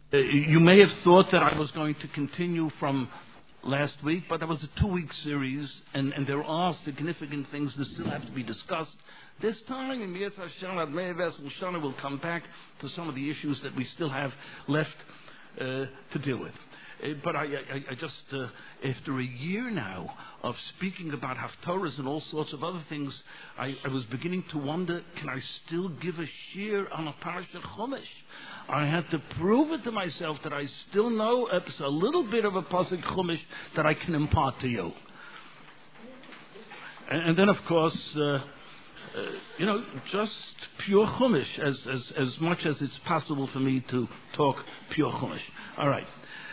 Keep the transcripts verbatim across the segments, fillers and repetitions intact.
Uh, you may have thought that I was going to continue from last week, but that was a two-week series, and, and there are significant things that still have to be discussed. This time, in Yetz Hashem, Ad Mei Vesel Shana, we'll come back to some of the issues that we still have left uh, to deal with. Uh, but I, I, I just, uh, after a year now of speaking about Haftorahs and all sorts of other things, I, I was beginning to wonder, can I still give a shir on a Parashat Chumash? I had to prove it to myself that I still know a, a little bit of a Pasuk Chumash that I can impart to you. And, and then, of course, uh, uh, you know, just pure Chumash, as, as, as much as it's possible for me to talk pure Chumash. All right.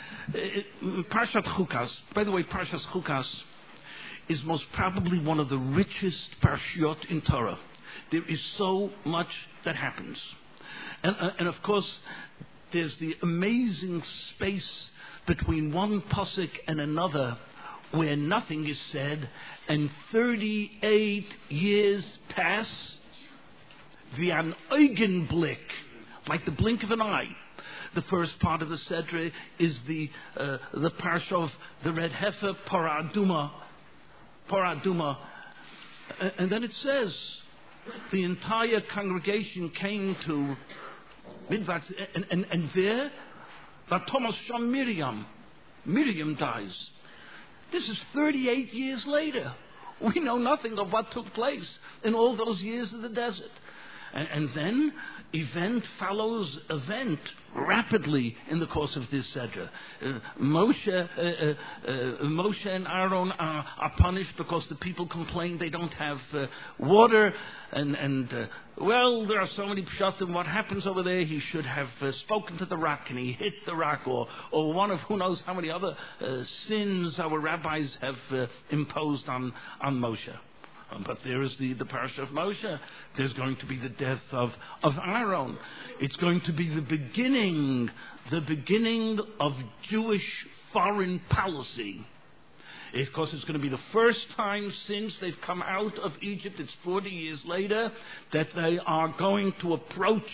Parshat Chukas, by the way, Parshat Chukas is most probably one of the richest parshiot in Torah. There is so much that happens. And, uh, and of course, there's the amazing space between one pasuk and another where nothing is said, and thirty-eight years pass, wie an Augenblick, like the blink of an eye. The first part of the Sedre is the uh, the parsha of the red heifer, Parah Aduma, Parah Aduma, and then it says the entire congregation came to Midvat, and, and, and there, that Thomas Sham Miriam, Miriam dies. This is thirty-eight years later. We know nothing of what took place in all those years of the desert. And, and then event follows event rapidly in the course of this Sedra. Uh, Moshe, uh, uh, uh, Moshe and Aaron are, are punished because the people complain they don't have uh, water. And, and uh, well, there are so many pshatim. What happens over there? He should have uh, spoken to the rock and he hit the rock, or, or one of who knows how many other uh, sins our rabbis have uh, imposed on, on Moshe. But there is the, the Parsha of Moshe. There's going to be the death of, of Aaron. It's going to be the beginning, the beginning of Jewish foreign policy. Of course, it's going to be the first time since they've come out of Egypt, it's forty years later, that they are going to approach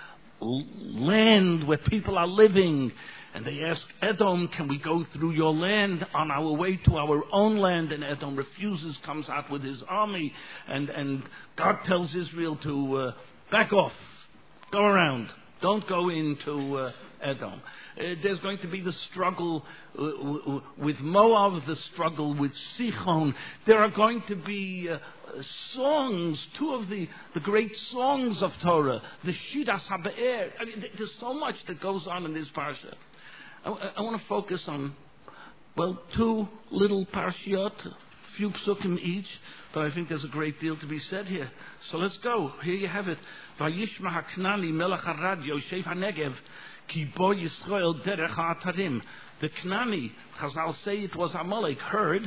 land where people are living. And they ask Edom, can we go through your land on our way to our own land? And Edom refuses, comes out with his army. And, and God tells Israel to uh, back off, go around, don't go into uh, Edom. Uh, there's going to be the struggle uh, w- with Moab, the struggle with Sichon. There are going to be uh, songs, two of the, the great songs of Torah, the Shidas HaBe'er. I mean, there's so much that goes on in this parsha. I, I want to focus on, well, two little parshiot, few psukim each, but I think there's a great deal to be said here. So let's go. Here you have it. Vayishma HaKnani melech Arad Yosef HaNegev ki bo Yisrael derech ha'atarim. The Knani, Chazal say it was Amalek, heard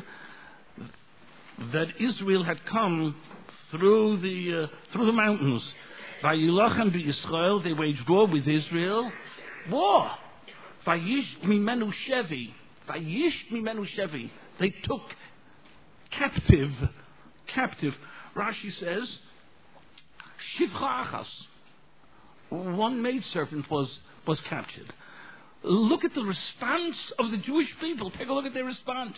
that Israel had come through the uh, through the mountains. Vayilachem b'Yisrael, they waged war with Israel. War. Vayish mimenu shevi. Vayish mimenu shevi. They took captive, captive. Rashi says, shivcha achas. One maidservant was, was captured. Look at the response of the Jewish people. Take a look at their response.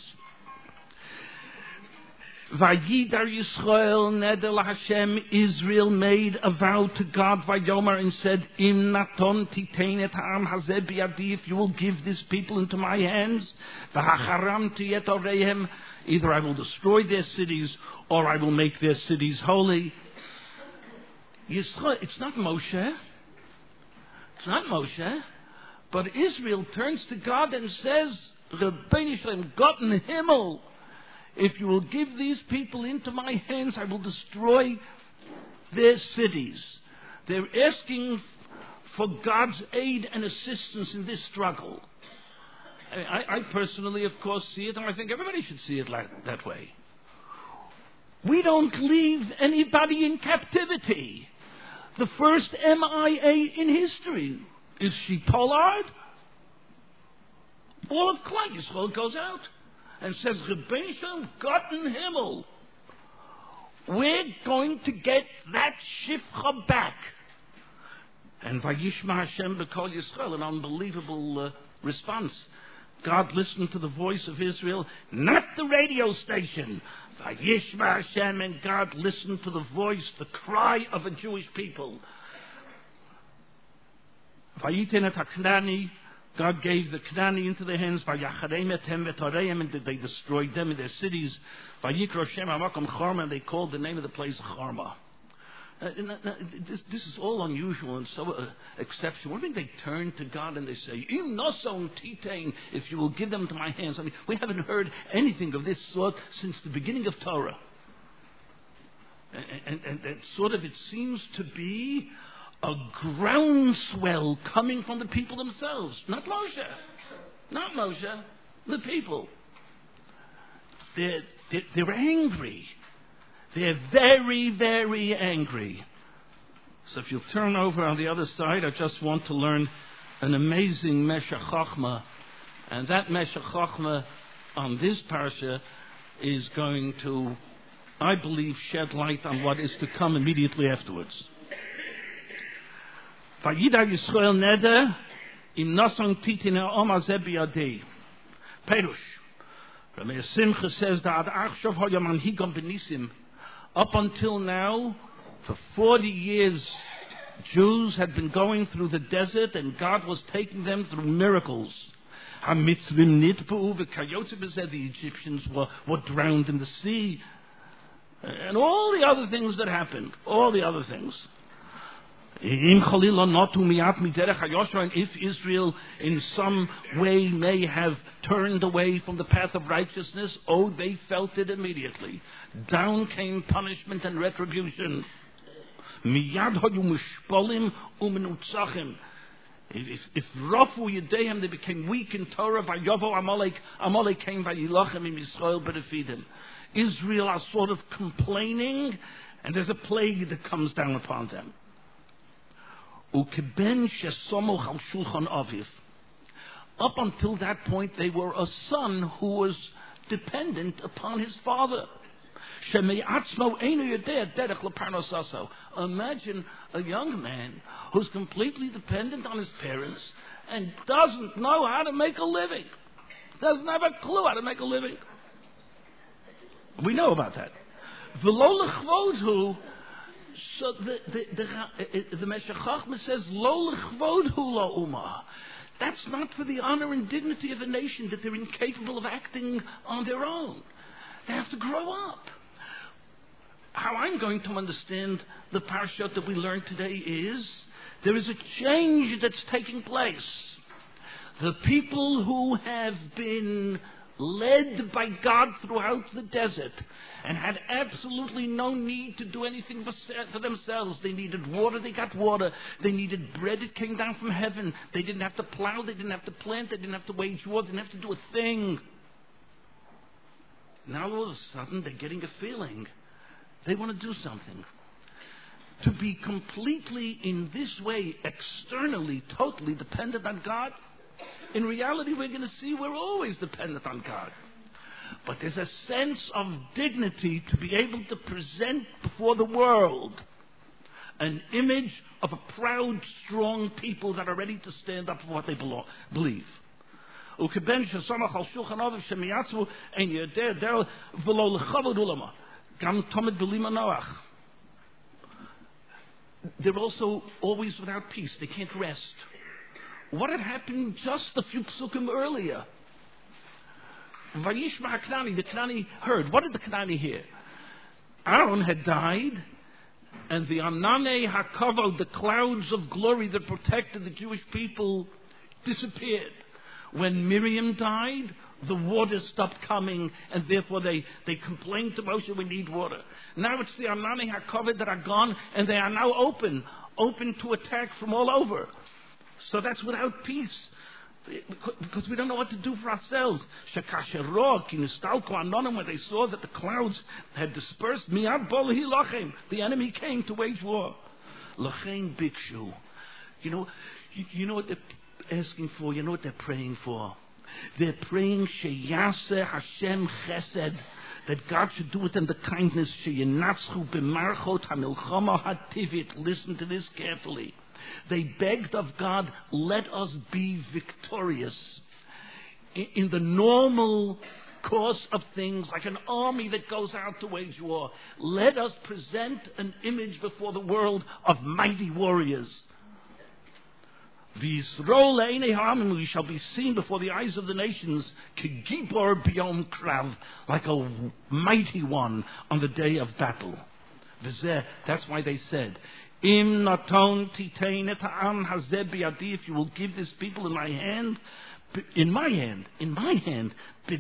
Vayidar Yisrael nedel Hashem, Israel made a vow to God Vayomer and said, Im naton titein et ha'am hazeh biyadi, if you will give this people into my hands, v'hacharam tiyet oreihem, either I will destroy their cities or I will make their cities holy. Yisrael, it's not Moshe. It's not Moshe. But Israel turns to God and says, Rebbeinu Shalom, Gott in Himmel, if you will give these people into my hands, I will destroy their cities. They're asking for God's aid and assistance in this struggle. I, I personally, of course, see it, and I think everybody should see it like, that way. We don't leave anybody in captivity. The first M I A in history. Is she Pollard? All of Klal Yisrael goes out and says, Rebbeinu Shalom, Gott in Himmel, we're going to get that Shifcha back. And Vayishma Hashem b'kol Yisrael, an unbelievable uh, response. God listened to the voice of Israel, not the radio station. Vayishma Hashem, and God listened to the voice, the cry of a Jewish people. Vayiten et HaKnani, God gave the Knani into their hands. Vayacharem etem v'toreim, and they destroyed them in their cities. Vayikro Shem HaMakom Chorma, and they called the name of the place Chorma. Uh, this, this is all unusual and so uh, exceptional. What do you mean they turn to God and they say, "Im noson titain," if you will give them to my hands? I mean, we haven't heard anything of this sort since the beginning of Torah. And, and, and, and sort of it seems to be a groundswell coming from the people themselves. Not Moshe. Not Moshe. The people. They're, they're, they're angry. They're very, very angry. So if you'll turn over on the other side, I just want to learn an amazing Meshech Chochmah. And that Meshech Chochmah on this parsha is going to, I believe, shed light on what is to come immediately afterwards. Vayida Yisrael neder im nosong titin ha'om hazeh biyadei. Perush. Rameir Simcha says that achshav hoya manhigam benisim. Up until now, for forty years, Jews had been going through the desert and God was taking them through miracles. The Egyptians were, were drowned in the sea. And all the other things that happened. All the other things. And if Israel in some way may have turned away from the path of righteousness, oh, they felt it immediately. Down came punishment and retribution. If, if, if Rafu Yedeim, they became weak in Torah, Vayovo Amalek, Amalek came by Yilachim in Yisrael, but defeat him. Israel are sort of complaining, and there's a plague that comes down upon them. Up until that point, they were a son who was dependent upon his father. Imagine a young man who's completely dependent on his parents and doesn't know how to make a living. Doesn't have a clue how to make a living. We know about that. So the the the, the Meshech Chochmah says, "Lo l'chvodhu la'umah." That's not for the honor and dignity of a nation that they're incapable of acting on their own. They have to grow up. How I'm going to understand the parashat that we learned today is there is a change that's taking place. The people who have been led by God throughout the desert and had absolutely no need to do anything for, for themselves. They needed water, they got water. They needed bread, it came down from heaven. They didn't have to plow, they didn't have to plant, they didn't have to wage war, they didn't have to do a thing. Now all of a sudden they're getting a feeling. They want to do something. To be completely in this way, externally, totally dependent on God. In reality, we're going to see we're always dependent on God. But there's a sense of dignity to be able to present before the world an image of a proud, strong people that are ready to stand up for what they belong, believe. They're also always without peace. They can't rest. What had happened just a few psukim earlier? Vayishma HaKnani, the Knani heard. What did the Knani hear? Aaron had died, and the Ananei HaKavod, the clouds of glory that protected the Jewish people, disappeared. When Miriam died, the water stopped coming, and therefore they, they complained to Moshe, we need water. Now it's the Ananei HaKavod that are gone, and they are now open, open to attack from all over. So that's without peace, because we don't know what to do for ourselves. When they saw that the clouds had dispersed, the enemy came to wage war. You know, you know what they're asking for? You know what they're praying for? They're praying Sheyaseh Hashem Chesed, that God should do with them the kindness. Listen to this carefully. They begged of God, let us be victorious. In, in the normal course of things, like an army that goes out to wage war, let us present an image before the world of mighty warriors. We shall be seen before the eyes of the nations, like a mighty one on the day of battle. That's why they said, if you will give this people in my hand, in my hand, in my hand,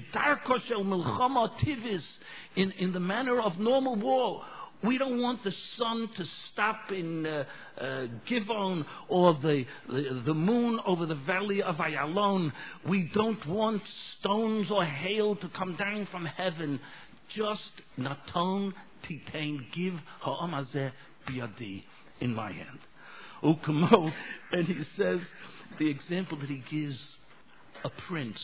in, in the manner of normal war. We don't want the sun to stop in uh, uh, Givon or the, the the moon over the valley of Ayalon. We don't want stones or hail to come down from heaven. Just naton titain, give ha'amazeh biyadi, in my hand. Ukamo, and he says the example that he gives, a prince,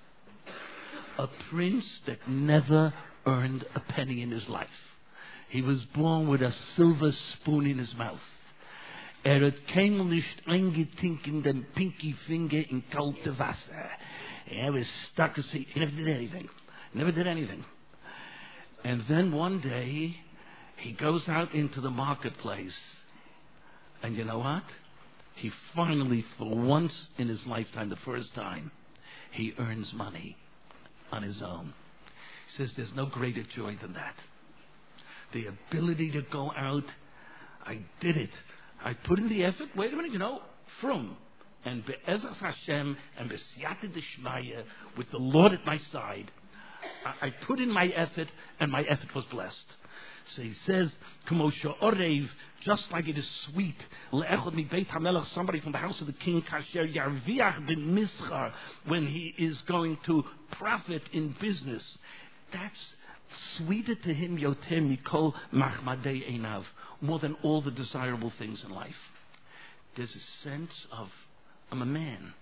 a prince that never earned a penny in his life. He was born with a silver spoon in his mouth. Er hat keinmal nicht eingetinkt in den pinky finger in kalte Wasser. He was stuck to see. He never did anything. Never did anything. And then one day, he goes out into the marketplace. And you know what? He finally, for once in his lifetime, the first time, he earns money on his own. He says there's no greater joy than that. The ability to go out, I did it. I put in the effort. Wait a minute, you know, from and be'ezras Hashem and be'siyata d'shmaya, with the Lord at my side, I, I put in my effort, and my effort was blessed. So he says, K'moshe orev, just like it is sweet, le'echod mi beit hamelech, somebody from the house of the king, kasher yarviach bin mischar, when he is going to profit in business. That's sweeter to him, yoter mikol machmadei einav, more than all the desirable things in life. There's a sense of, I'm a man.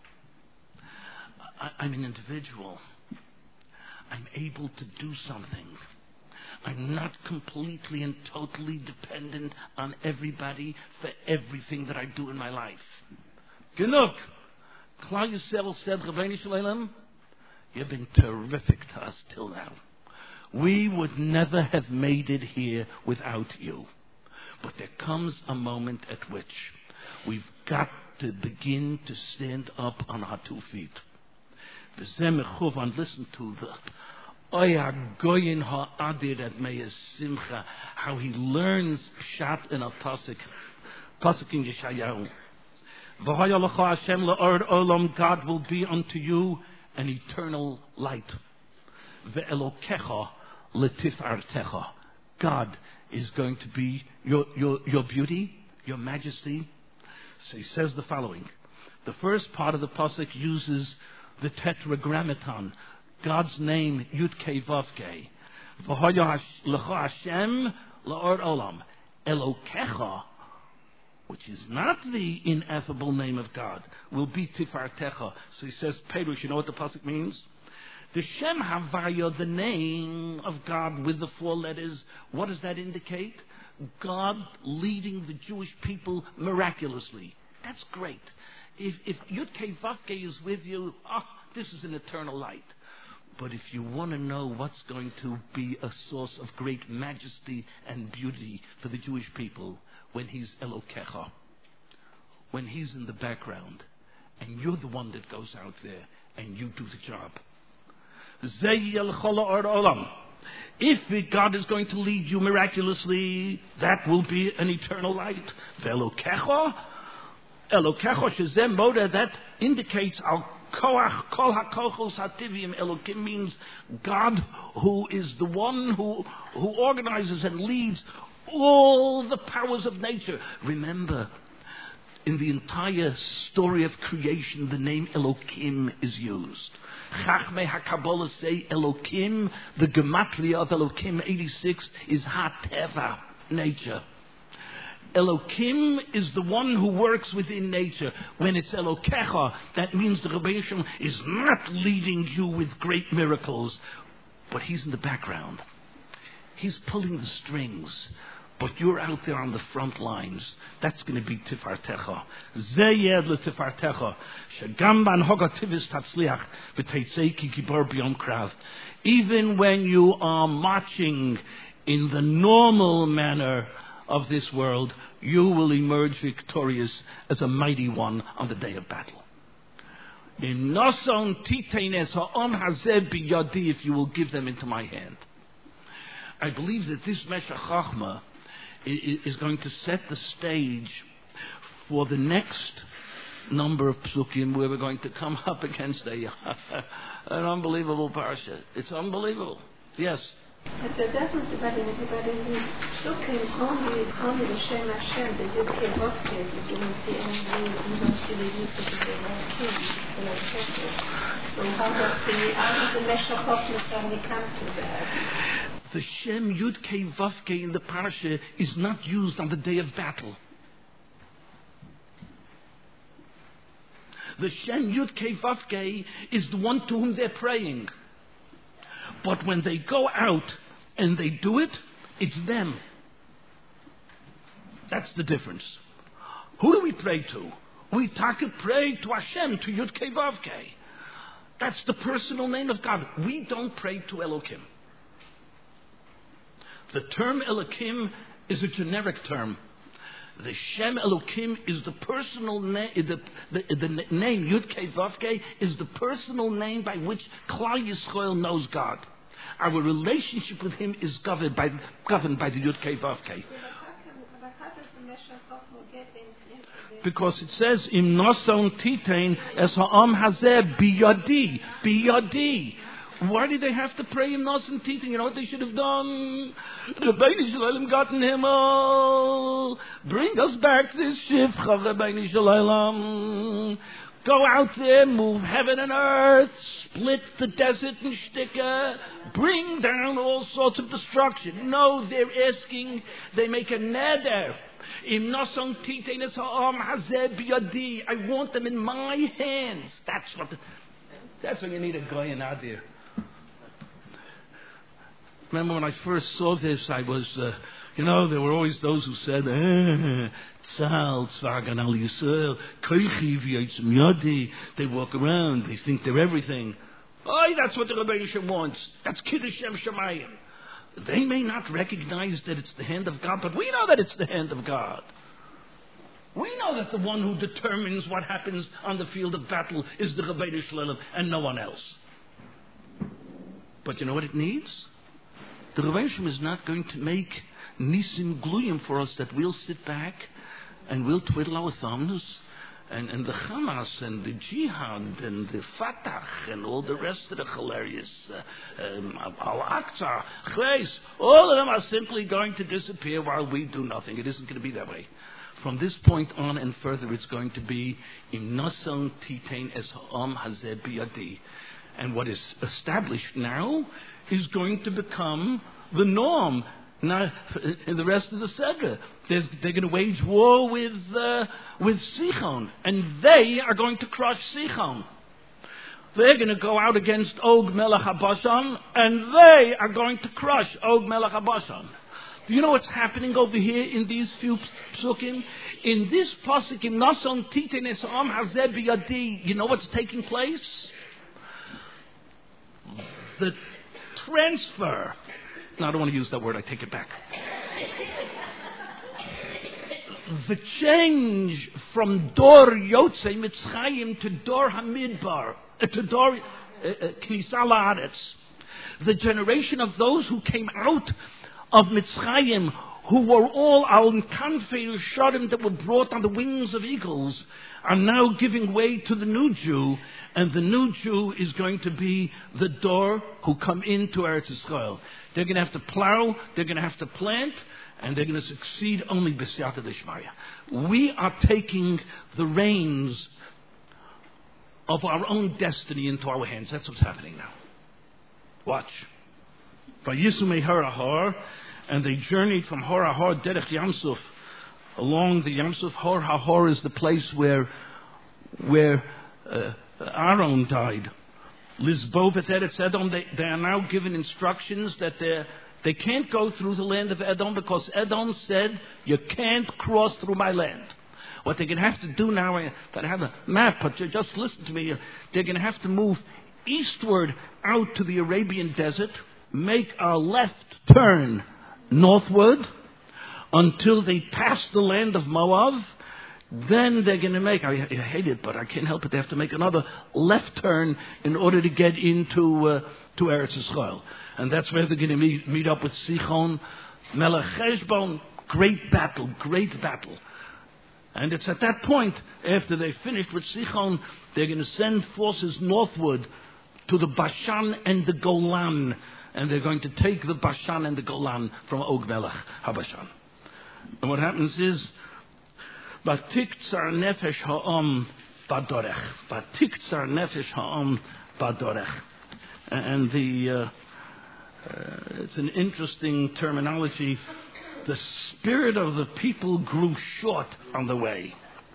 I, I'm an individual. I'm able to do something. I'm not completely and totally dependent on everybody for everything that I do in my life. Genug. Klal Yisrael said, Rabbeinu Shalom, you've been terrific to us till now. We would never have made it here without you. But there comes a moment at which we've got to begin to stand up on our two feet. And listen to the Oya Goyin Ha'adir at Meir Simcha, how he learns Pshat in a Pasuk, Pasuk in Yeshayahu. V'hoya l'cha Hashem la'or olam, God will be unto you an eternal light. Ve'elokecha l'tifartecha, God is going to be your, your, your beauty, your majesty. So he says the following. The first part of the Pasuk uses the tetragrammaton, God's name, Yud Kei Vav Kei. V'hoya l'cha Hashem la'or olam. Elokecha, which is not the ineffable name of God, will be Tifartecha. So he says, Perush, you know what the pasuk means? The Shem Havaya, the name of God with the four letters, what does that indicate? God leading the Jewish people miraculously. That's great. If, if Yud Kei Vav Kei is with you, oh, this is an eternal light. But if you want to know what's going to be a source of great majesty and beauty for the Jewish people, when he's Elokecha, when he's in the background, and you're the one that goes out there, and you do the job. If God is going to lead you miraculously, that will be an eternal light. Elokecha, Elokecha shezem moda, that indicates our Koach, Kol HaKochos HaTivim. Elokim means God, who is the one who, who organizes and leads all the powers of nature. Remember, in the entire story of creation, the name Elokim is used. Chachmei HaKabbalah say Elokim, the gematria of Elokim eighty-six is HaTeva, nature. Elokim is the one who works within nature. When it's Elokecha, that means the Rebbeinu Shalom is not leading you with great miracles, but he's in the background. He's pulling the strings. But you're out there on the front lines. That's going to be Tifartecha. Zeyed le Tifartecha. Shagam ban hogativis tatzliach v'teitzei ki gibor b'yom krav. Even when you are marching in the normal manner of this world, you will emerge victorious as a mighty one on the day of battle. In Nason Titenes ha'om hazeh biyadi, if you will give them into my hand. I believe that this Meshech Chochmah is going to set the stage for the next number of psukim where we're going to come up against a, an unbelievable parsha. It's unbelievable. Yes. But the difference about the psukim only only the Shem Hashem, the Yud Kei Vav Kei, you don't see any you don't see the Yud Kei Vav Kei. So how does the how does the Meshech Chochmah family come to that? The Shem Yud Kei Vav Kei in the parasha is not used on the day of battle. The Shem Yud Kei Vav Kei is the one to whom they're praying. But when they go out and they do it, it's them. That's the difference. Who do we pray to? We taka pray to Hashem, to Yud Kei Vav Kei. That's the personal name of God. We don't pray to Elokim. The term Elokim is a generic term. The Shem Elokim is the personal name, the, the, the name Yud Kei Vav Kei is the personal name by which Klal Yisrael knows God. Our relationship with Him is governed by, governed by the Yud Kei Vav Kei. Because it says, Im noson titein es ha'am hazeh biyadi, biyadi. Why did they have to pray Im noson titein? You know what they should have done? Rabbeinu Shalom got in Himmel. Bring us back this shifcha, Rabbeinu Shalom. Go out there, move heaven and earth, split the desert and shtika, bring down all sorts of destruction. No, they're asking, they make a neder. Im noson titein es ha'am hazeh biyadi. I want them in my hands. That's what. The, that's when you need a guy in Adir. Remember when I first saw this, I was, uh, you know, there were always those who said, Tzal, Tzva Haganah Yisrael, Koichi v'yotzim yadi. They walk around, they think they're everything. Oh, that's what the Rebbeinu Shem wants. That's Kiddush Shem Shemayim. They may not recognize that it's the hand of God, but we know that it's the hand of God. We know that the one who determines what happens on the field of battle is the Rebbeinu Shalom and no one else. But you know what it needs? The Rebbeinu Shalom is not going to make nisim gluyim for us that we'll sit back and we'll twiddle our thumbs and, and the Hamas and the Jihad and the Fatah and all the rest of the hilarious uh, um, Al-Aqsa, Chreis, all of them are simply going to disappear while we do nothing. It isn't going to be that way. From this point on and further, it's going to be Im noson titein es ha'am hazeh biyadi. And what is established now is going to become the norm. Now, in the rest of the Seder, they're going to wage war with uh, with Sichon, and they are going to crush Sichon. They're going to go out against Og Melech HaBashan, and they are going to crush Og Melech HaBashan. Do you know what's happening over here in these few psukim? In this pasuk, in Nason Titein es ha'am hazeh biyadi, you know what's taking place? The transfer. No, I don't want to use that word. I take it back. The change from Dor Yotzei Mitzrayim to Dor Hamidbar, uh, to Dor Knisa La'aretz. The generation of those who came out of Mitzrayim, who were all al kanfei shadim that were brought on the wings of eagles, are now giving way to the new Jew, and the new Jew is going to be the Dor who come into Eretz Yisrael. They're going to have to plow, they're going to have to plant, and they're going to succeed only b'siyata d'shmaya. We are taking the reins of our own destiny into our hands. That's what's happening now. Watch. Vayisumei Har Ahar, and they journeyed from Har Ahar derech Yamsuf, along the Yamsuf. Har Ahar is the place where where uh, Aaron died. Lizbo v'Eretz Edom. They, they are now given instructions that they're They can't go through the land of Edom because Edom said, you can't cross through my land. What they're going to have to do now, I have a map, but just listen to me. They're going to have to move eastward out to the Arabian desert, make a left turn northward until they pass the land of Moab. Then they're going to make, I, I hate it, but I can't help it, they have to make another left turn in order to get into uh, to Eretz Yisrael. And that's where they're going to meet, meet up with Sichon, Melech Heshbon. Great battle, great battle. And it's at that point, after they finished with Sichon, they're going to send forces northward to the Bashan and the Golan. And they're going to take the Bashan and the Golan from Og Melech HaBashan. And what happens is, Batiktzar nefesh ha'am badorech. Batiktzar nefesh ha'am badorech. And the, uh, uh, it's an interesting terminology. The spirit of the people grew short on the way.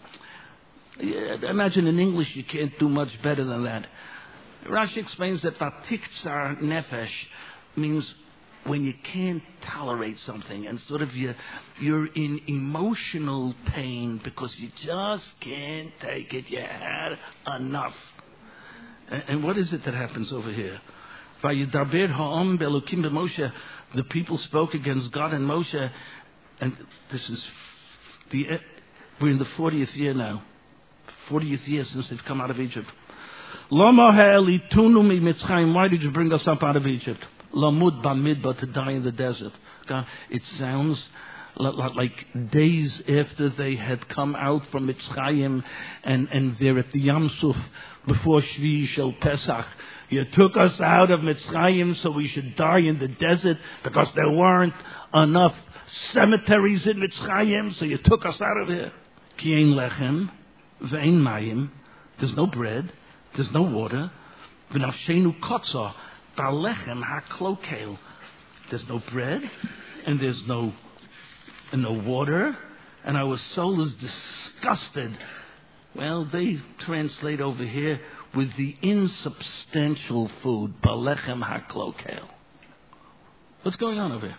Yeah, imagine in English you can't do much better than that. Rashi explains that Batiktzar nefesh means when you can't tolerate something and sort of you, you're in emotional pain because you just can't take it. You had enough. And, and what is it that happens over here? Vayidaber ha'am be'elokim b'Moshe. The people spoke against God and Moshe. And this is the we're in the fortieth year now. fortieth year since they've come out of Egypt. Lama ha'elitunu mi Mitzrayim. Why did you bring us up out of Egypt? Lamud bamidbar, to die in the desert. God, it sounds like days after they had come out from Mitzrayim and, and they're at the Yam Suf before Shvi Shel Pesach. You took us out of Mitzrayim so we should die in the desert because there weren't enough cemeteries in Mitzrayim, so you took us out of here. Ki ein lechem ve'ein mayim. There's no bread, there's no water. V'nafshenu kotzah. Balechem haklokel. There's no bread, and there's no, and no water, and our soul is disgusted. Well, they translate over here with the insubstantial food. Balechem haklokel. What's going on over here?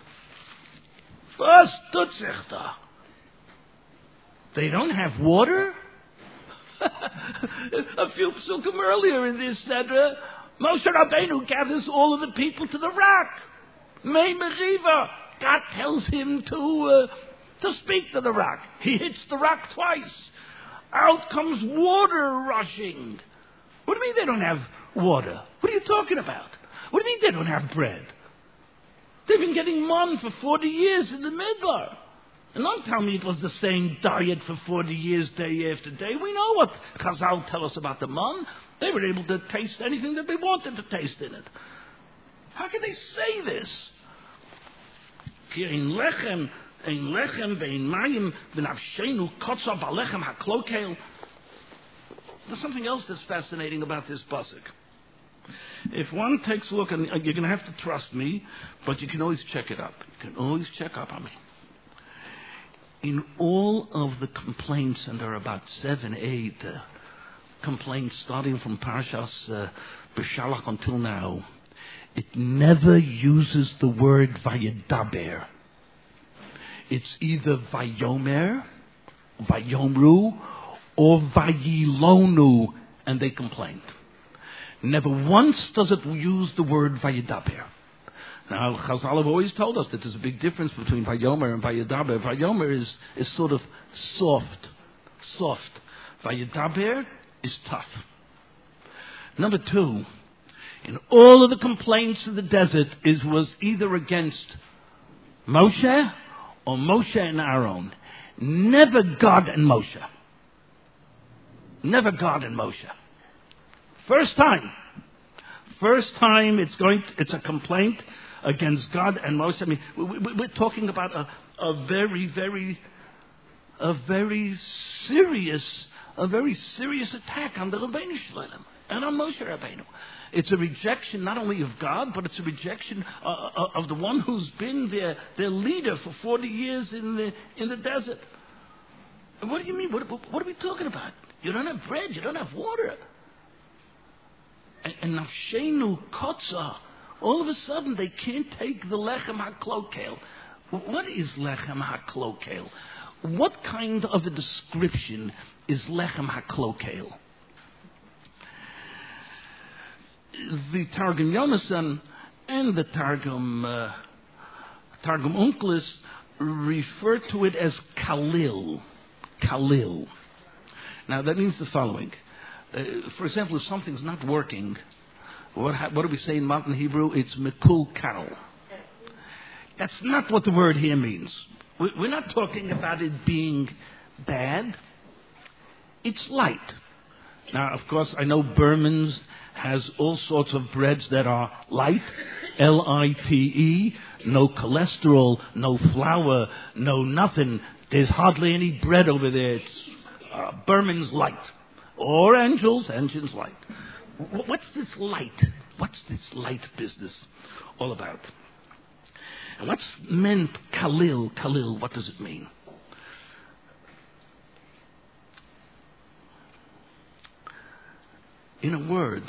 Was tut sich da? They don't have water? A few psukim earlier in this Sedra, Moshe Rabbeinu gathers all of the people to the rock. Mei Meriva. God tells him to uh, to speak to the rock. He hits the rock twice. Out comes water rushing. What do you mean they don't have water? What are you talking about? What do you mean they don't have bread? They've been getting man for forty years in the Midbar. And don't tell me it was the same diet for forty years, day after day. We know what Chazal tell us about the man. They were able to taste anything that they wanted to taste in it. How can they say this? Ki ein lechem, ein lechem ve'ein mayim v'nafshenu kotza balechem haklokel. There's something else that's fascinating about this pasuk. If one takes a look, and you're going to have to trust me, but you can always check it up. You can always check up on me. In all of the complaints, and there are about seven, eight uh, complaints starting from Parshas uh, B'Shalach until now, it never uses the word Vayedaber. It's either Vayomer, Vayomru, or Vayilonu, and they complained. Never once does it use the word Vayedaber. Now, Chazal have always told us that there's a big difference between Vayomer and Vayedaber. Vayomer is, is sort of soft, soft. Vayedaber is tough. Number two, in all of the complaints in the desert, it was either against Moshe or Moshe and Aaron. Never God and Moshe. Never God and Moshe. First time. First time it's going to, it's a complaint against God and Moshe. I mean, we, we're talking about a, a very, very, a very serious, a very serious attack on the Rabbeinu Shalom and on Moshe Rabbeinu. It's a rejection not only of God, but it's a rejection uh, of the one who's been their their leader for forty years in the in the desert. And what do you mean? What, what are we talking about? You don't have bread. You don't have water. And nafshenu kotza. all of a sudden they can't take the lechem haklokel. What is lechem haklokel? What kind of a description is lechem haklokel? The Targum Yonasan and the Targum uh, Targum Onkelos refer to it as kalil. Kalil. Now that means the following. Uh, for example, if something's not working, what, what do we say in modern Hebrew? It's mekul kal. That's not what the word here means. We're not talking about it being bad. It's light. Now, of course, I know Berman's has all sorts of breads that are light, L I T E, no cholesterol, no flour, no nothing. There's hardly any bread over there. It's uh, Berman's light. Or Angel's, Angel's light. What's this light? What's this light business all about? And what's meant kalil? Kalil, what does it mean? In a word,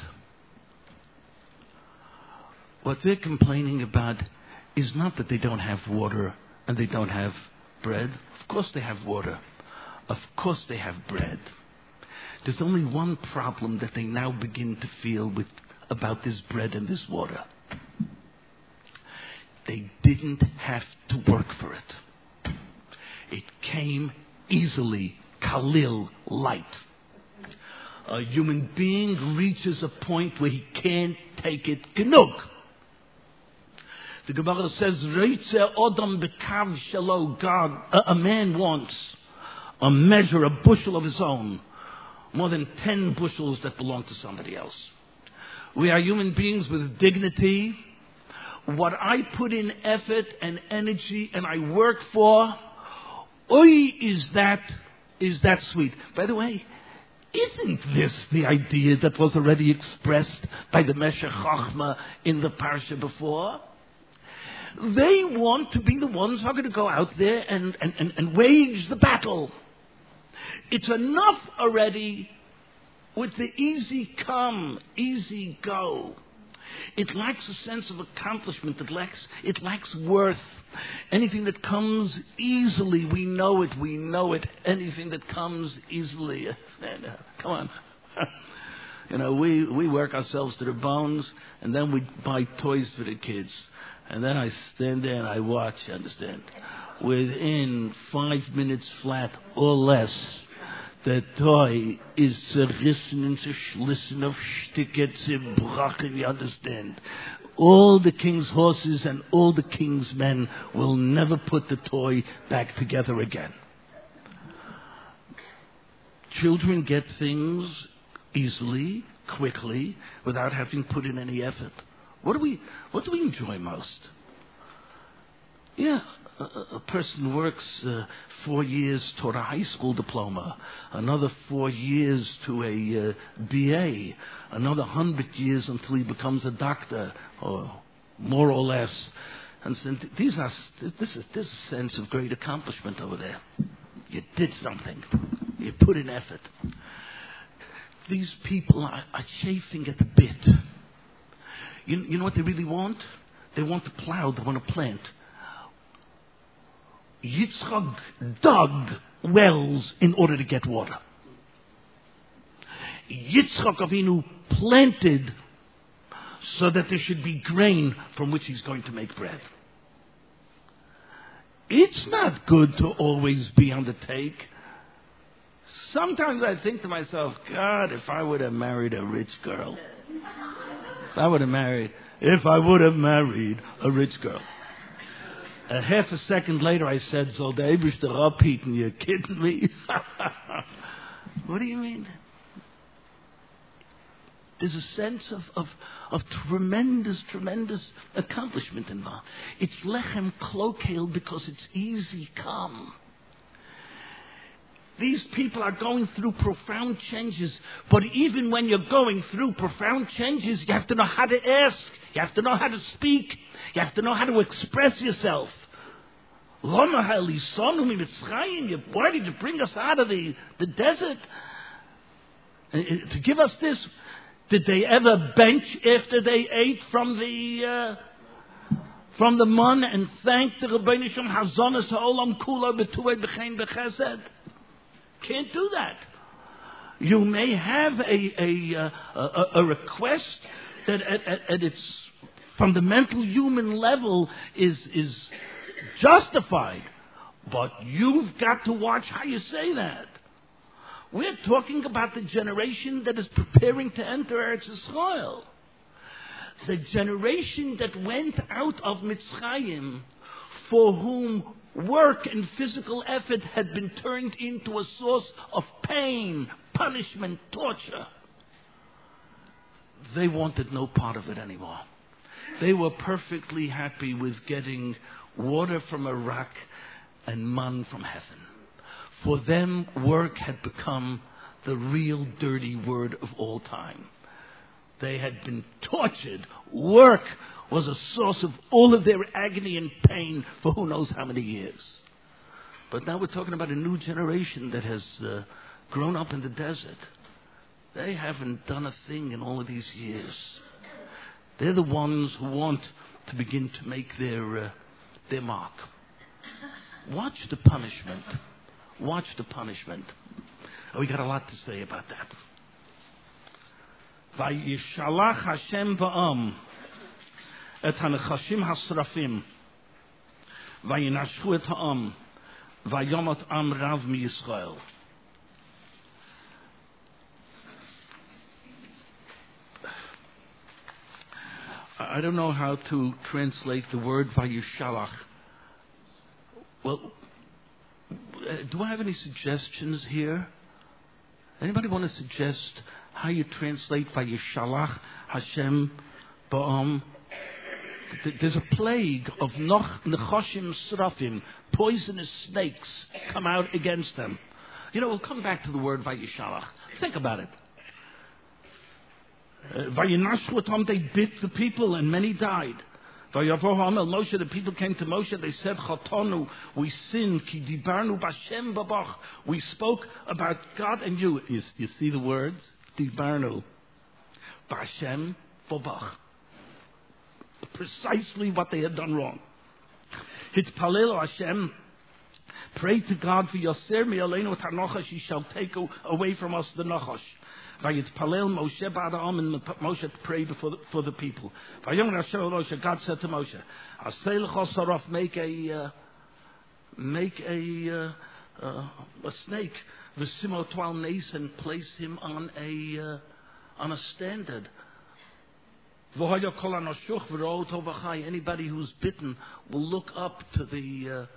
what they're complaining about is not that they don't have water and they don't have bread. Of course they have water. Of course they have bread. There's only one problem that they now begin to feel with about this bread and this water. They didn't have to work for it. It came easily, kalil, light. A human being reaches a point where he can't take it genug. The Gemara says, Reitze Odom bekav shelo, God, a, a man wants a measure, a bushel of his own, more than ten bushels that belong to somebody else. We are human beings with dignity. What I put in effort and energy and I work for, oi, is that, is that sweet. By the way, isn't this the idea that was already expressed by the Meshech Chochmah in the parsha before? They want to be the ones who are going to go out there and, and, and, and wage the battle. It's enough already with the easy come, easy go. It lacks a sense of accomplishment. It lacks, it lacks worth. Anything that comes easily, we know it, we know it. Anything that comes easily, come on. You know, we, we work ourselves to the bones, and then we buy toys for the kids. And then I stand there and I watch, understand? Within five minutes flat or less, the toy is zerrissen and zerschlissen of Stücke, zerbrochen, you understand? All the king's horses and all the king's men will never put the toy back together again. Children get things easily, quickly, without having put in any effort. What do we, what do we enjoy most? Yeah, a, a person works uh, four years toward a high school diploma, another four years to a uh, B A, another hundred years until he becomes a doctor, or more or less. And so these are, this is this sense of great accomplishment over there. You did something. You put in effort. These people are, are chafing at the bit. You, you know what they really want? They want to plow, they want to plant. Yitzchak dug wells in order to get water. Yitzchak Avinu planted so that there should be grain from which he's going to make bread. It's not good to always be on the take. Sometimes I think to myself, God, if I would have married a rich girl. If I would have married, if I would have married a rich girl. A half a second later I said, so the Eibishter Rapiten, you kidding me? What do you mean? There's a sense of, of, of tremendous, tremendous accomplishment involved. It's lechem klokel because it's easy come. These people are going through profound changes, but even when you're going through profound changes, you have to know how to ask, you have to know how to speak, you have to know how to express yourself. Why did you bring us out of the, the desert? To give us this, Did they ever bench after they ate from the uh, from the mun and thank the Rebbeinu Shem Hazonas Ha'olam Kula B'tuei B'chein B'chesed? Can't do that. You may have a a, a, a request that at, at, at its fundamental human level is is justified, but you've got to watch how you say that. We're talking about the generation that is preparing to enter Eretz Yisrael. The generation that went out of Mitzrayim, for whom work and physical effort had been turned into a source of pain, punishment, torture. They wanted no part of it anymore. They were perfectly happy with getting water from a rock and man from heaven. For them, work had become the real dirty word of all time. They had been tortured. Work was a source of all of their agony and pain for who knows how many years. But now we're talking about a new generation that has uh, grown up in the desert. They haven't done a thing in all of these years. They're the ones who want to begin to make their uh, their mark. Watch the punishment. Watch the punishment. Oh, we got a lot to say about that. Vayishalach Hashem ba'am et hanechashim hasrafim vayinashchu et ha'am vayomot am rav mi Yisrael. I don't know how to translate the word vayishalach. Well, do I have any suggestions here? Anybody want to suggest how you translate Vayishalach Hashem Ba'am? There's a plague of Nechoshim Srafim, poisonous snakes come out against them. You know, we'll come back to the word Vayishalach. Think about it. Vayinashchu, they bit the people and many died. Moshe, the people came to Moshe, they said, Chatonu, we sinned, ki dibarnu b'Hashem babach. We spoke about God and you. You, you see the words? Dibarnu b'Hashem babach. Precisely what they had done wrong. Hitpalelu Hashem, pray to God for Yoser mi'aleinu et ha'nochash, He shall take away from us the nachash. Vayitpalel Moshe ba'adam, and Moshe prayed for the, for the people. Moshe, God said to Moshe, "Asay l'chol saraf, make a uh, make a uh, uh, a snake, v'simo twal nes, and place him on a uh, on a standard. Anybody who's bitten will look up to the uh,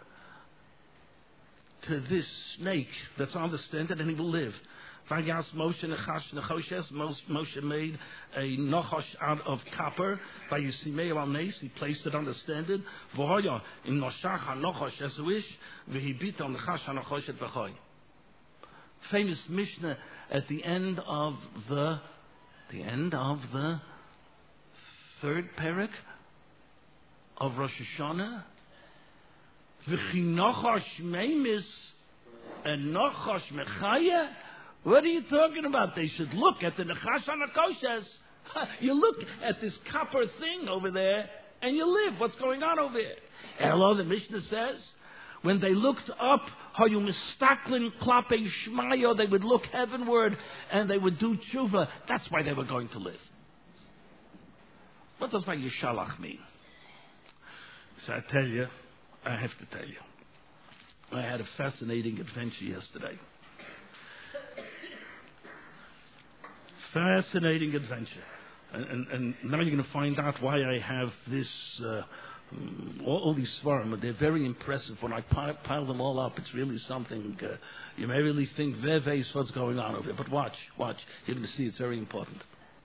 to this snake that's on the standard, and he will live." Vayas Moshe nechash nechoshes. Moshe made a nachash out of copper. Vayisimei al nes. He placed it on the standard. V'hoya in noshach hanachash esuish v'hibit al nechash hanachash et v'choy. Famous Mishnah at the end of the the end of the third parak of Rosh Hashanah. V'chi nachash meimis and nachash mechaya. What are you talking about? They should look at the Nechash HaNakoshes. You look at this copper thing over there, and you live. What's going on over there? Hello, the Mishnah says, when they looked up, Hayu Mistaklin Klape Shmayo, they would look heavenward, and they would do tshuva. That's why they were going to live. What does Vayishalach mean? So I tell you, I have to tell you, I had a fascinating adventure yesterday. Fascinating adventure. And, and, and now you're going to find out why I have this, uh, all, all these svarim. They're very impressive. When I pile, pile them all up, it's really something. Uh, you may really think, Veve is what's going on over there. But watch, watch. You're going to see it's very important.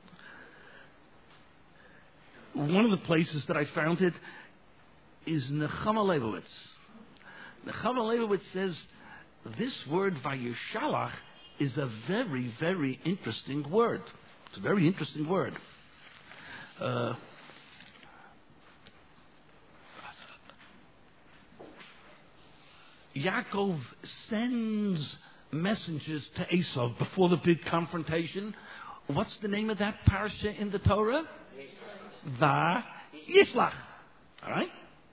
One of the places that I found it is Nechama Leibowitz. Nechama Leibowitz says, this word Vayishalach is a very, very interesting word. It's a very interesting word. Uh, Yaakov sends messengers to Esau before the big confrontation. What's the name of that parsha in the Torah? Vayishlach. All right?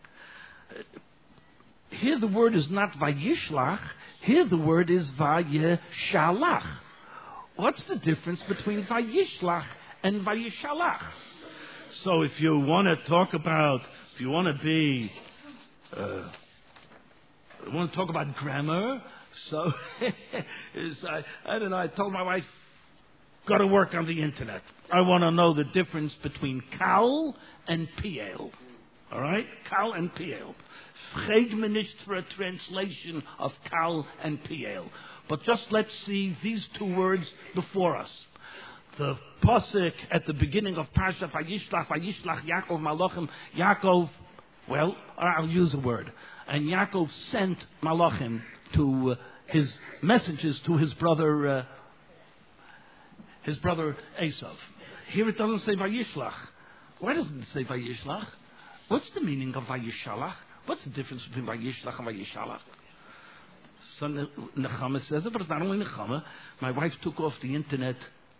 Here the word is not Vayishlach. Here the word is Vayishalach. What's the difference between Vayishlach and Vayishalach? So if you want to talk about, if you want to be, uh, you want to talk about grammar, so is, I, I don't know, I told my wife, got to work on the internet. I want to know the difference between Kal and Piel. All right? Kal and Piel. Frag me nicht for a translation of Kal and Piel. But just let's see these two words before us. The pasuk at the beginning of Parsha Vayishlach, Vayishlach Yaakov Malachim. Yaakov, well, I'll use a word. And Yaakov sent Malachim to uh, his messages to his brother, uh, his brother Esav. Here it doesn't say Vayishlach. Why doesn't it say Vayishlach? What's the meaning of Vayishalach? What's the difference between Vayishlach and Vayishalach? So Nechama says it, but it's not only Nechama. My wife took off the internet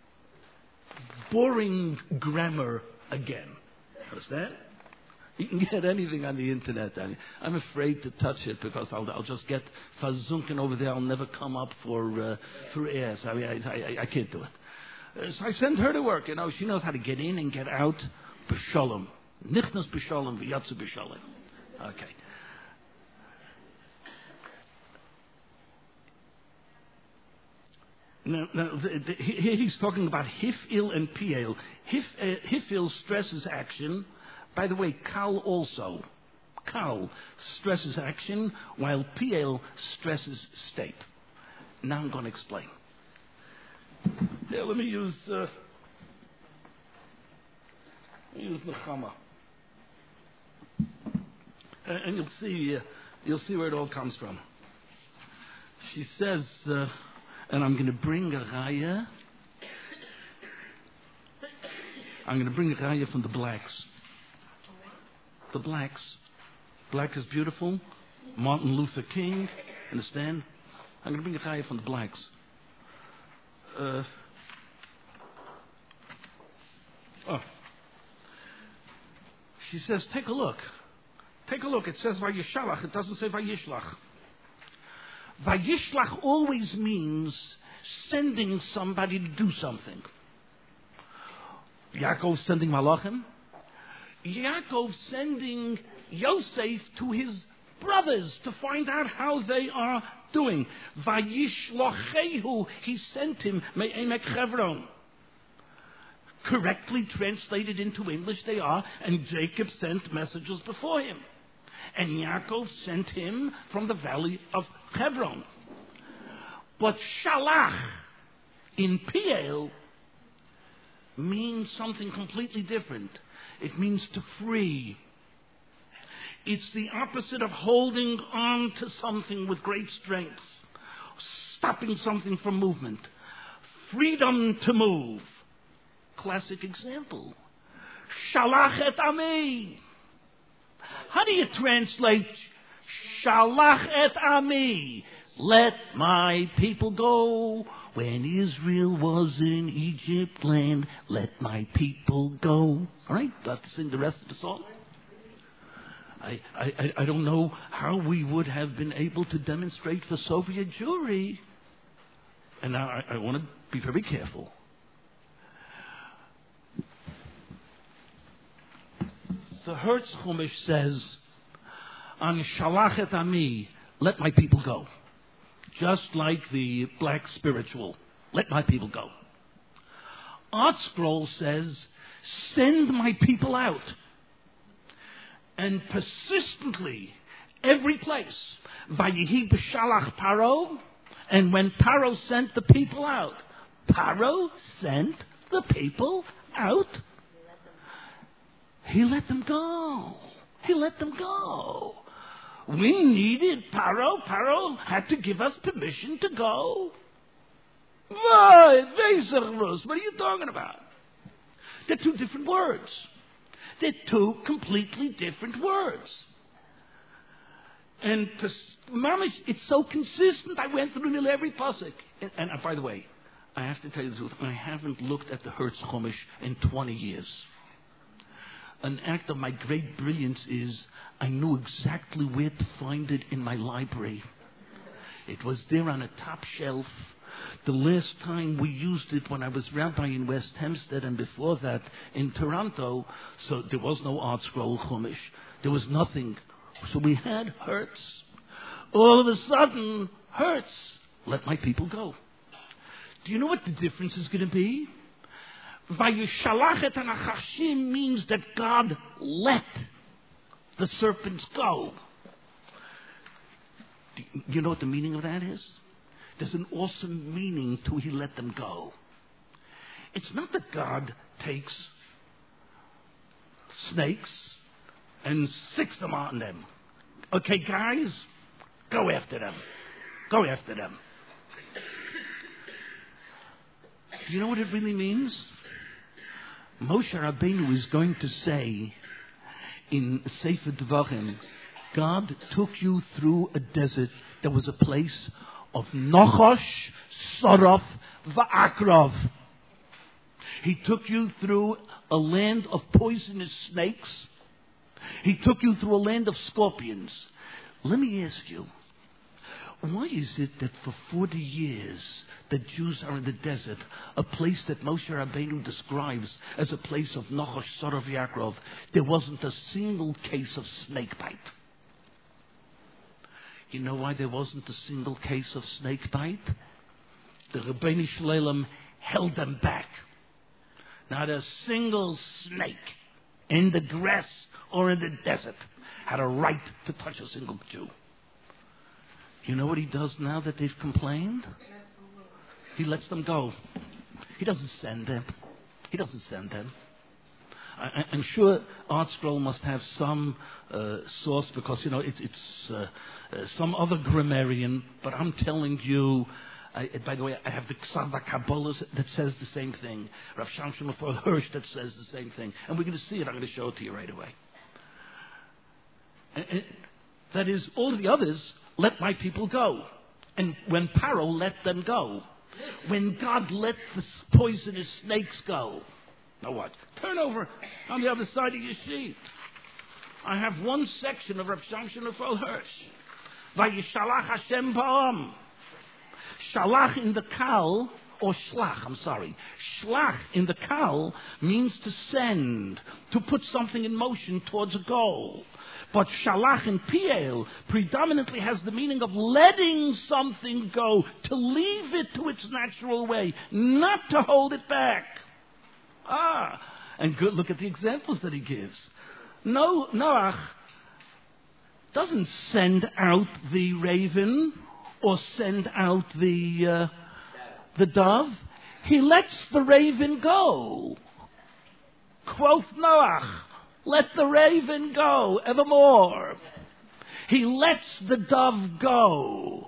boring grammar again. Understand? You can get anything on the internet. I'm afraid to touch it because I'll, I'll just get fazunken over there. I'll never come up for uh, for air. So I, mean, I, I, I can't do it. Uh, so I send her to work. You know, she knows how to get in and get out. B'shalom. Nichnas b'shalom, v'yatzu b'shalom. Okay. Now, now the, the, here he's talking about hifil and piel. Hif, uh, hifil stresses action. By the way, kal also. Kal stresses action, while piel stresses state. Now I'm going to explain. Yeah, let me use. Uh, let me use Nechama, uh, and you'll see. Uh, you'll see where it all comes from. She says. Uh, And I'm going to bring a raya. I'm going to bring a raya from the blacks. The blacks. Black is beautiful. Martin Luther King. Understand? I'm going to bring a raya from the blacks. Uh, oh. She says, take a look. Take a look. It says Vayishalach. It doesn't say Vayishlach. Vayishlach always means sending somebody to do something. Yaakov sending Malachim. Yaakov sending Yosef to his brothers to find out how they are doing. Vayishlachehu, he sent him Me'emek Chevron. Correctly translated into English they are, and Jacob sent messages before him. And Yaakov sent him from the valley of Hebron. But shalach in Piel means something completely different. It means to free. It's the opposite of holding on to something with great strength, stopping something from movement. Freedom to move. Classic example. Shalach et ami. How do you translate Shalach et ami? Let my people go. When Israel was in Egypt land, let my people go. All right, do I have to sing the rest of the song? I, I, I don't know how we would have been able to demonstrate for Soviet Jewry. And now I, I want to be very careful. The Hertz Chumash says, "An shalach et ami, let my people go." Just like the black spiritual, let my people go. Art Scroll says, "Send my people out." And persistently, every place, Vayihi b'shalach Paro, and when Paro sent the people out, Paro sent the people out. He let them go. He let them go. We needed Paro. Paro had to give us permission to go. What are you talking about? They're two different words. They're two completely different words. And to, Mamish, it's so consistent. I went through nearly every pasuk. And, and uh, by the way, I have to tell you the truth, I haven't looked at the Hertz Chumash in twenty years. An act of my great brilliance is I knew exactly where to find it in my library. It was there on a top shelf. The last time we used it when I was rabbi in West Hempstead, and before that in Toronto, so there was no Art Scroll Chumash. There was nothing. So we had Hertz. All of a sudden, Hertz let my people go. Do you know what the difference is going to be? Vayishalach et hanachashim means that God let the serpents go. Do you know what the meaning of that is? There's an awesome meaning to he let them go. It's not that God takes snakes and sticks them on them. Okay, guys, go after them. Go after them. Do you know what it really means? Moshe Rabbeinu is going to say in Sefer Dvarim, God took you through a desert that was a place of Nochosh, Sorof, Va'akrov. He took you through a land of poisonous snakes. He took you through a land of scorpions. Let me ask you, why is it that for forty years the Jews are in the desert, a place that Moshe Rabbeinu describes as a place of Nochosh, Sorof, Yaakov, there wasn't a single case of snake bite? You know why there wasn't a single case of snake bite? The Rebbeinu Shleilim held them back. Not a single snake in the grass or in the desert had a right to touch a single Jew. You know what he does now that they've complained? He lets them go. He doesn't send them. He doesn't send them. I, I'm sure Art Scroll must have some uh, source because, you know, it, it's uh, uh, some other grammarian, but I'm telling you, I, by the way, I have the Ksava Kabbalah that says the same thing. Rav Shamshon Raphael Hirsch that says the same thing. And we're going to see it. I'm going to show it to you right away. And, and that is, all the others let my people go. And when Paro let them go, when God let the poisonous snakes go, now what? Turn over on the other side of your sheet. I have one section of Rav Shamshon Raphael Hirsch. Vayishalach Hashem ba'am. Shalach in the kal, or shlach, I'm sorry. Shlach in the kal means to send, to put something in motion towards a goal. But shalach in piel predominantly has the meaning of letting something go, to leave it to its natural way, not to hold it back. Ah, and good, look at the examples that he gives. No, Noach doesn't send out the raven or send out the uh, the dove. He lets the raven go. Quoth Noach, let the raven go evermore. He lets the dove go.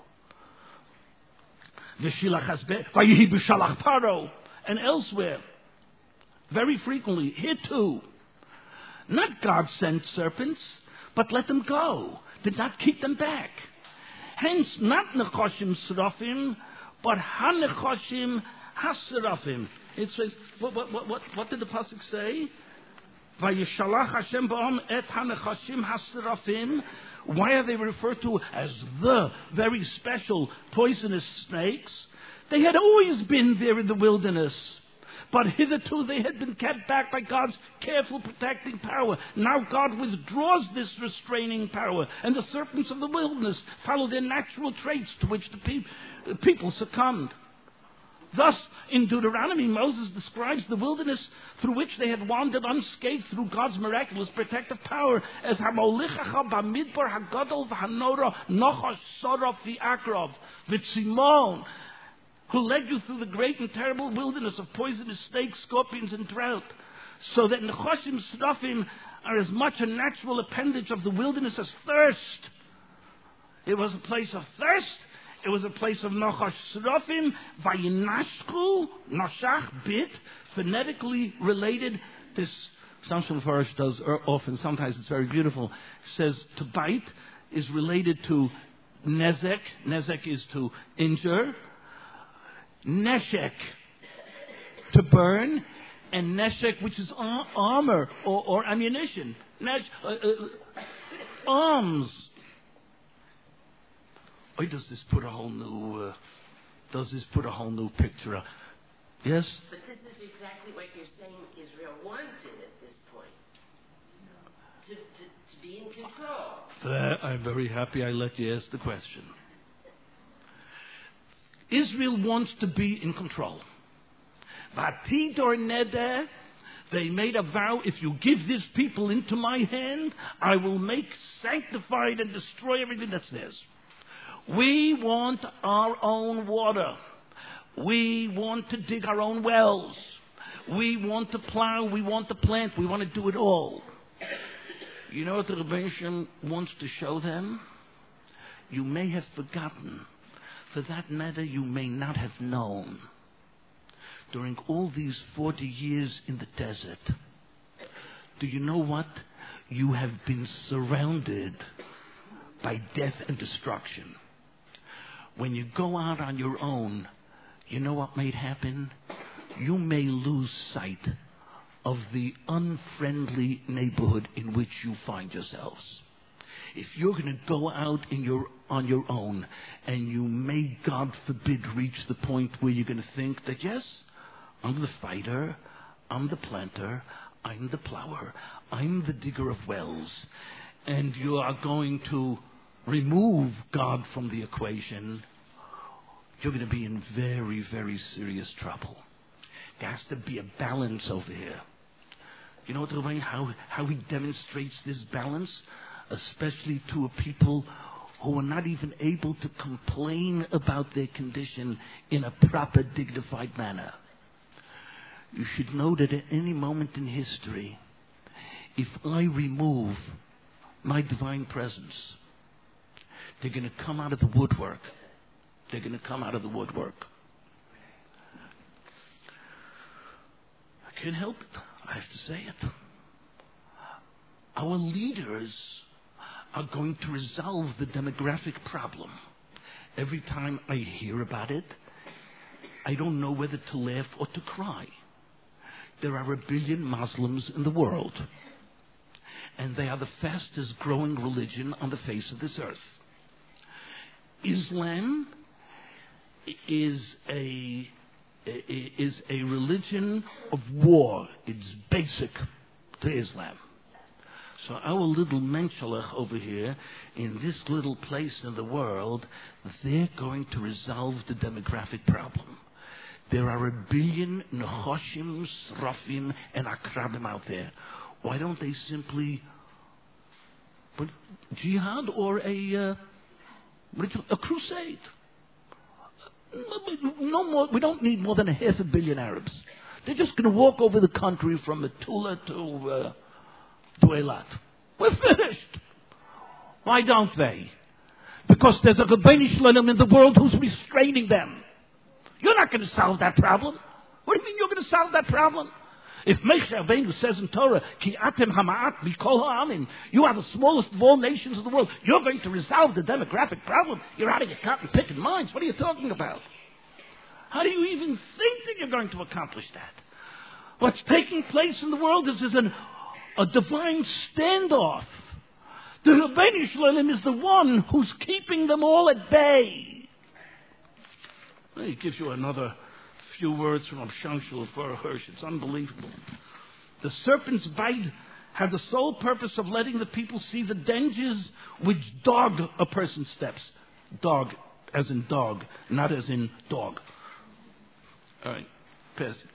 And elsewhere, very frequently, here too, not God sent serpents, but let them go, did not keep them back. Hence, not nechoshim serafim, but hanechoshim haserafim. It says, what, what, what, what, what did the pasuk say? Vayishalach Hashem ba'am et hanechoshim haserafim. Why are they referred to as the very special poisonous snakes? They had always been there in the wilderness. But hitherto they had been kept back by God's careful protecting power. Now God withdraws this restraining power, and the serpents of the wilderness follow their natural traits to which the pe- people succumbed. Thus, in Deuteronomy, Moses describes the wilderness through which they had wandered unscathed through God's miraculous protective power as Hamolichacha b'midbar hagadol v'hanora nochosh sorof v'akrov v'tzimon, who led you through the great and terrible wilderness of poisonous snakes, scorpions, and drought, so that nechoshim serafim are as much a natural appendage of the wilderness as thirst. It was a place of thirst. It was a place of nochosh serafim, vayinashku, noshach, bit, phonetically related. This Samson Farish does often, sometimes it's very beautiful, says to bite is related to nezek. Nezek is to injure. neshek, to burn, and neshek, which is ar- armor or, or ammunition. Nesh, uh, uh, arms. Or does this put a whole new? Uh, does this put a whole new picture up? Yes. But this is exactly what you're saying Israel wanted at this point. To, to, to be in control. Uh, I'm very happy I let you ask the question. Israel wants to be in control. Vatidor neder, they made a vow, if you give this people into my hand, I will make sanctified and destroy everything that's theirs. We want our own water. We want to dig our own wells. We want to plow. We want to plant. We want to do it all. You know what the Rebbeinu Shem wants to show them? You may have forgotten. For that matter, you may not have known. During all these forty years in the desert, do you know what? You have been surrounded by death and destruction. When you go out on your own, you know what may happen? You may lose sight of the unfriendly neighborhood in which you find yourselves. If you're going to go out in your, on your own, and you may, God forbid, reach the point where you're going to think that, yes, I'm the fighter, I'm the planter, I'm the plower, I'm the digger of wells, and you are going to remove God from the equation, you're going to be in very, very serious trouble. There has to be a balance over here. You know what, Ravine, how, how he demonstrates this balance? Especially to a people who are not even able to complain about their condition in a proper, dignified manner. You should know that at any moment in history, if I remove my divine presence, they're going to come out of the woodwork. They're going to come out of the woodwork. I can't help it. I have to say it. Our leaders are going to resolve the demographic problem. Every time I hear about it, I don't know whether to laugh or to cry. There are a billion Muslims in the world, and they are the fastest growing religion on the face of this earth. Islam is a is a religion of war. It's basic to Islam. So our little Menshalach over here, in this little place in the world, they're going to resolve the demographic problem. There are a billion Nehoshim, Srafim, and Akrabim out there. Why don't they simply put jihad or a uh, a crusade? No more. We don't need more than a half a billion Arabs. They're just going to walk over the country from Metula to uh, to Eilat. We're finished. Why don't they? Because there's a Rebbeinu Shalom in the world who's restraining them. You're not going to solve that problem. What do you mean you're going to solve that problem? If Moshe Rabbeinu says in Torah, Ki atem hama'at mikol ha'amim, you are the smallest of all nations of the world, you're going to resolve the demographic problem. You're out of your cotton picking minds. What are you talking about? How do you even think that you're going to accomplish that? What's taking place in the world is, is an, a divine standoff. The Rebbeinu Shalom is the one who's keeping them all at bay. He gives you another few words from Abshanshul for Hirsch. It's unbelievable. The serpent's bite had the sole purpose of letting the people see the dangers which dog a person's steps. Dog, as in dog, not as in dog. All right, pass it.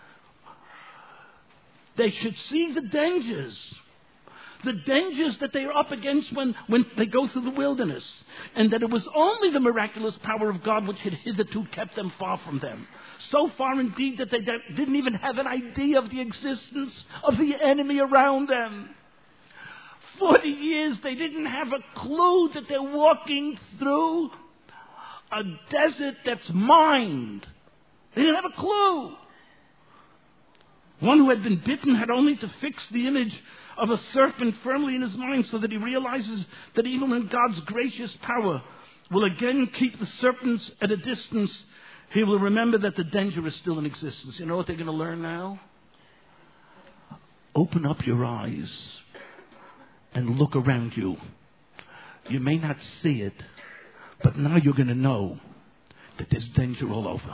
They should see the dangers. The dangers that they are up against when, when they go through the wilderness. And that it was only the miraculous power of God which had hitherto kept them far from them. So far indeed that they didn't even have an idea of the existence of the enemy around them. Forty years they didn't have a clue that they're walking through a desert that's mined. They didn't have a clue. One who had been bitten had only to fix the image of a serpent firmly in his mind so that he realizes that even in God's gracious power will again keep the serpents at a distance He will remember that the danger is still in existence. You know what they're going to learn now? Open up your eyes and look around you. You may not see it, but now you're going to know that there's danger all over.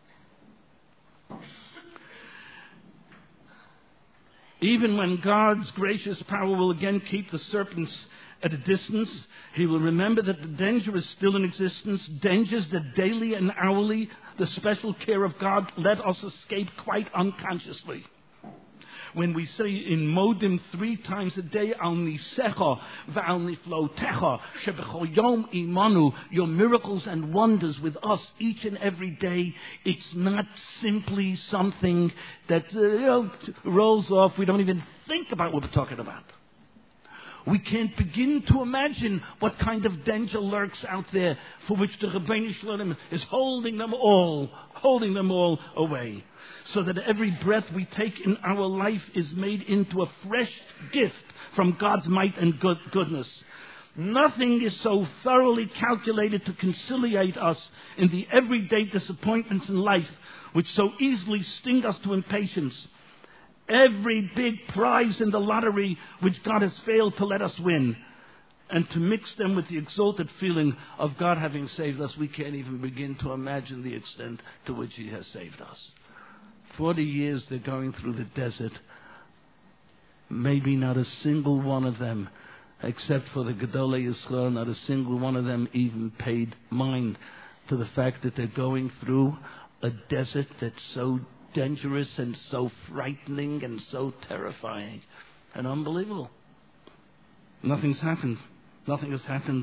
Even when God's gracious power will again keep the serpents at a distance, he will remember that the danger is still in existence, dangers that daily and hourly the special care of God let us escape quite unconsciously. When we say in Modim three times a day, Al Nisecha v'al Niflotecha shebechol yom imanu, your miracles and wonders with us each and every day, it's not simply something that uh, you know, rolls off. We don't even think about what we're talking about. We can't begin to imagine what kind of danger lurks out there for which the Rebbeinu Shalom is holding them all, holding them all away. So that every breath we take in our life is made into a fresh gift from God's might and good, goodness. Nothing is so thoroughly calculated to conciliate us in the everyday disappointments in life, which so easily sting us to impatience. Every big prize in the lottery which God has failed to let us win, and to mix them with the exalted feeling of God having saved us, we can't even begin to imagine the extent to which He has saved us. Forty years they're going through the desert. Maybe not a single one of them, except for the Gedolei Yisrael, not a single one of them even paid mind to the fact that they're going through a desert that's so dangerous and so frightening and so terrifying and unbelievable. Nothing's happened. Nothing has happened.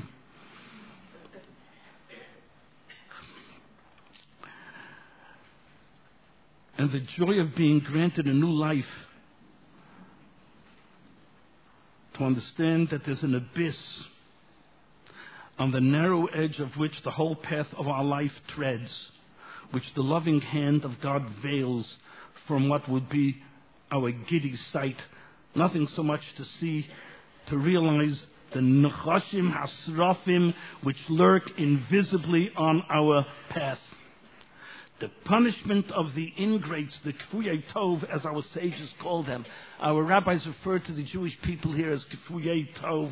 And the joy of being granted a new life, to understand that there's an abyss on the narrow edge of which the whole path of our life treads, which the loving hand of God veils from what would be our giddy sight. Nothing so much to see, to realize the nechashim hasrafim which lurk invisibly on our path. The punishment of the ingrates, the kfuyei tov, as our sages call them. Our rabbis refer to the Jewish people here as kfuyei tov.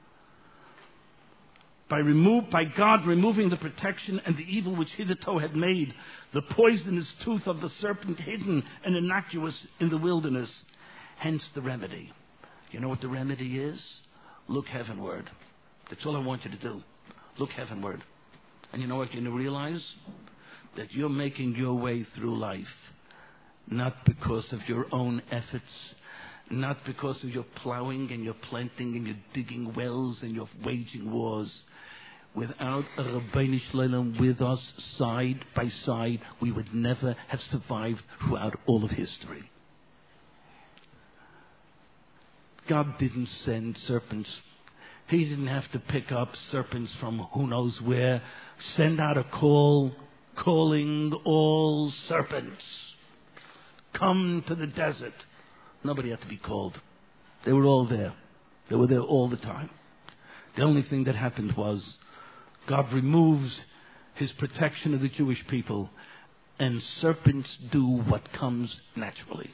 By, remove, by God removing the protection and the evil which hitherto had made the poisonous tooth of the serpent hidden and innocuous in the wilderness. Hence the remedy. You know what the remedy is? Look heavenward. That's all I want you to do. Look heavenward. And you know what you're going to realize? That you're making your way through life, not because of your own efforts, not because of your plowing and your planting and your digging wells and your waging wars. Without a Rebbeinu Shalom with us side by side, we would never have survived throughout all of history. God didn't send serpents. He didn't have to pick up serpents from who knows where, send out a call, calling all serpents, come to the desert. Nobody had to be called. They were all there. They were there all the time. The only thing that happened was God removes His protection of the Jewish people, and serpents do what comes naturally.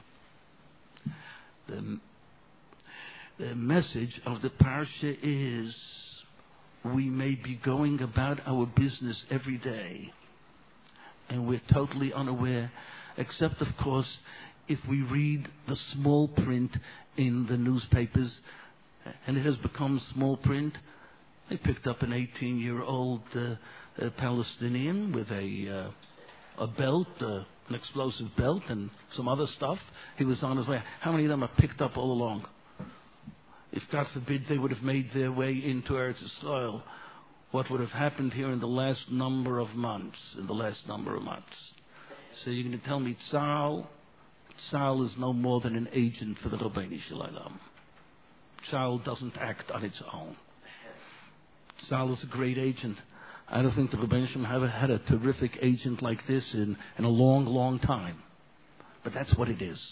The, the message of the parsha is, we may be going about our business every day, and we're totally unaware, except, of course, if we read the small print in the newspapers, and it has become small print. They picked up an eighteen-year-old uh, uh, Palestinian with a uh, a belt, uh, an explosive belt, and some other stuff. He was on his way. How many of them are picked up all along? If, God forbid, they would have made their way into Eretz Yisrael, what would have happened here in the last number of months, in the last number of months. So you're going to tell me Tzahal, Tzahal is no more than an agent for the Rebbeinu Shalom. Tzahal doesn't act on its own. Tzahal is a great agent. I don't think the Rebbeinu Shalom have had a terrific agent like this in, in a long, long time. But that's what it is.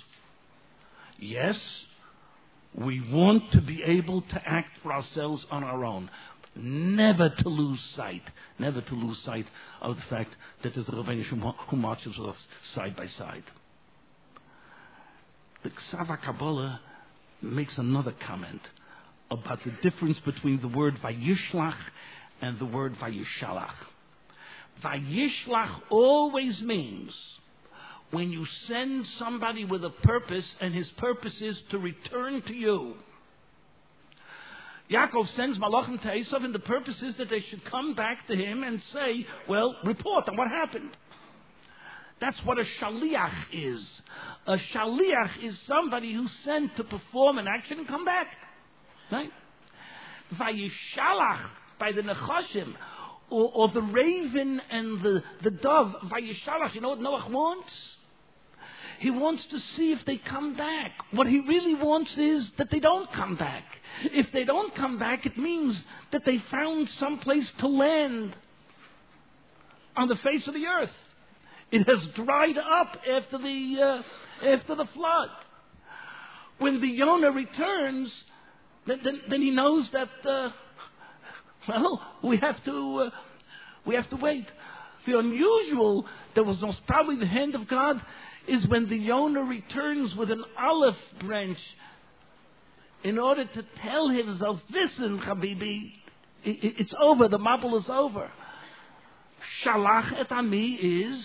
Yes, we want to be able to act for ourselves on our own. never to lose sight, never to lose sight of the fact that there's a Rebbeinu Shem who marches with us side by side. The Ksav HaKabbalah makes another comment about the difference between the word Vayishlach and the word Vayishalach. Vayishlach always means when you send somebody with a purpose and his purpose is to return to you. Yaakov sends Malachim to Esav and the purpose is that they should come back to him and say, well, report on what happened. That's what a shaliach is. A shaliach is somebody who's sent to perform an action and come back. Right? Vayishalach, by the Nechashim, or, or the raven and the, the dove, Vayishalach, you know what Noach wants? He wants to see if they come back. What he really wants is that they don't come back. If they don't come back, it means that they found some place to land on the face of the earth. It has dried up after the uh, after the flood. When the Yonah returns, then, then, then he knows that uh, well, we have to uh, we have to wait. The unusual, that was most probably the hand of God, is when the Yonah returns with an olive branch in order to tell himself, listen, Habibi, it's over, the mabul is over. Shalach et ami is,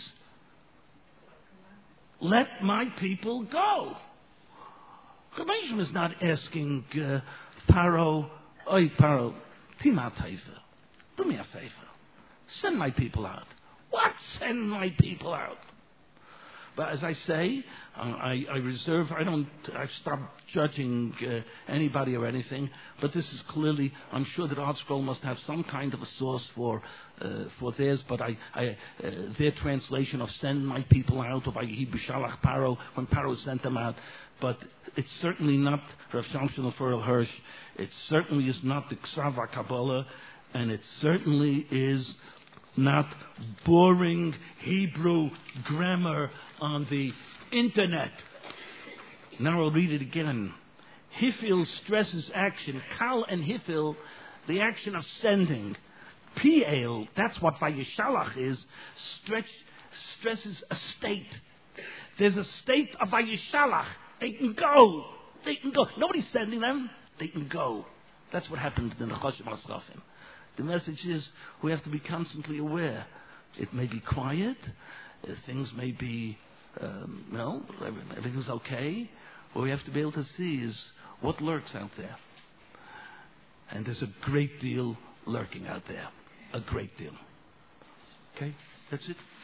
let my people go. Rebbeinu is not asking uh, Paro, Oy Paro, Tima Taifa, do me a favor, send my people out. What? Send my people out? But as I say, uh, I, I reserve, I don't, I've stopped judging uh, anybody or anything, but this is clearly, I'm sure that Art Scroll must have some kind of a source for uh, for theirs, but I, I uh, their translation of send my people out, or by B'Shalach Paro, when Paro sent them out, but it's certainly not Rav Shamshon Leferel Hirsch, it certainly is not the Ksav HaKabbalah, and it certainly is not boring Hebrew grammar on the internet. Now I'll read it again. Hifil stresses action. Kal and Hifil, the action of sending. Piel, that's what Vayishalach is, stretch, stresses a state. There's a state of Vayishalach. They can go. They can go. Nobody's sending them. They can go. That's what happened in the Choshim HaSrafim. The message is we have to be constantly aware. It may be quiet, uh, things may be, um, you know, everything's okay. What we have to be able to see is what lurks out there. And there's a great deal lurking out there. A great deal. Okay? That's it.